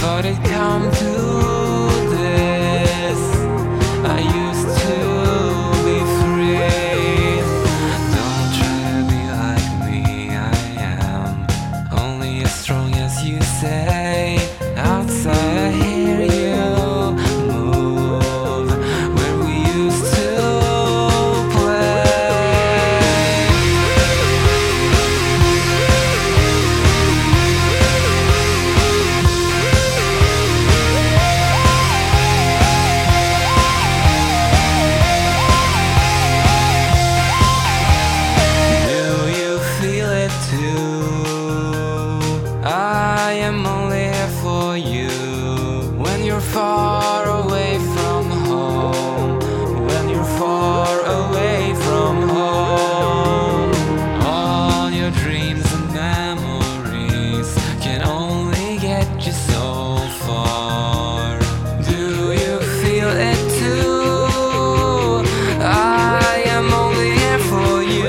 But it come to this, I used to be free. Don't try to be like me, I am only as strong as you say. Outside I hear you move where we used to play. Do you feel it too? I am only here for you when you're far away from home. When you're far away from home, all your dreams and memories can only get you so far. Do you feel it too? I am only here for you.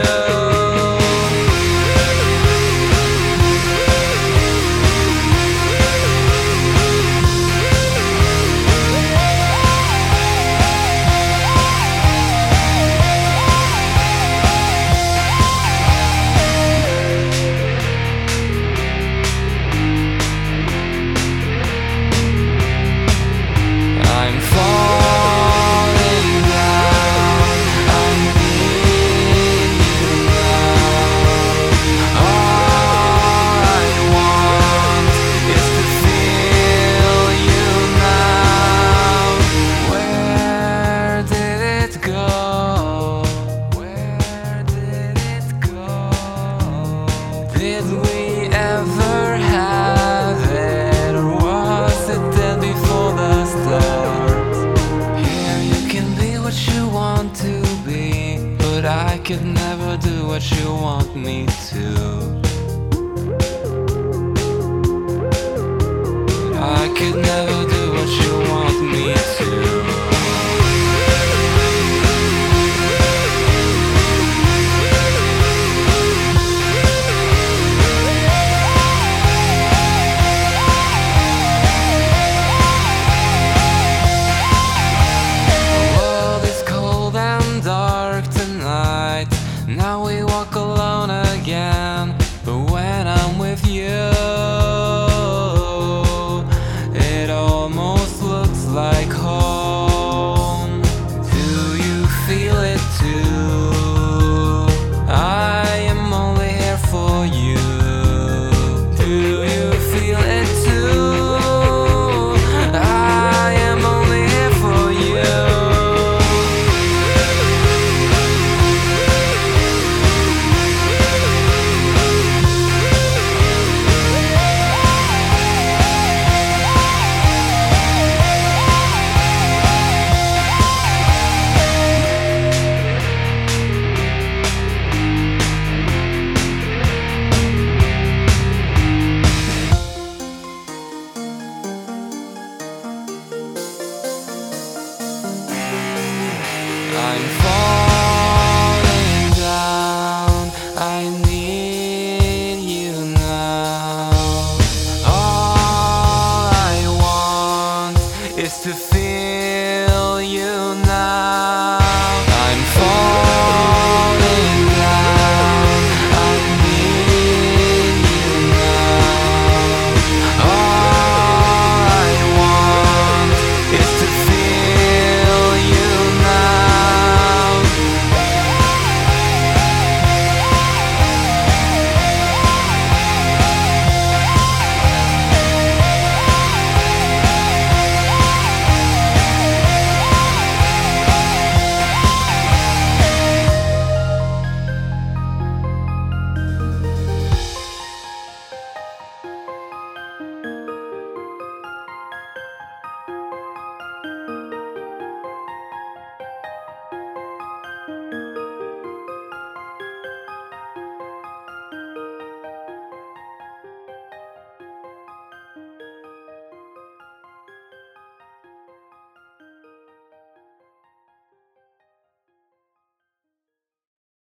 I'm falling down, I'm being you now. All I want is to feel you now. Where did it go? Where did it go? Did we ever have it, or was it dead before the start? Here you can be what you want to be, but I could never do what you want me to. I could never do